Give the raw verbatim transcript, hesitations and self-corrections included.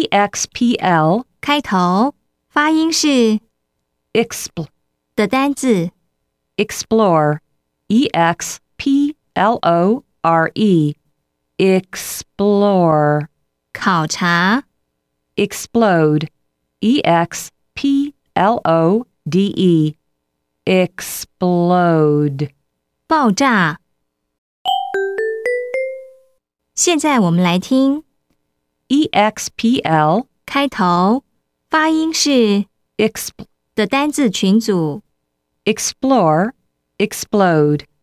X P L 开头，发音是 expl 的单字 explore E X P L O R E explore 考察 explode E X P L O D E explode 爆炸。现在我们来听 E X P L 开头，发音是 expl 的单字群组 explore explode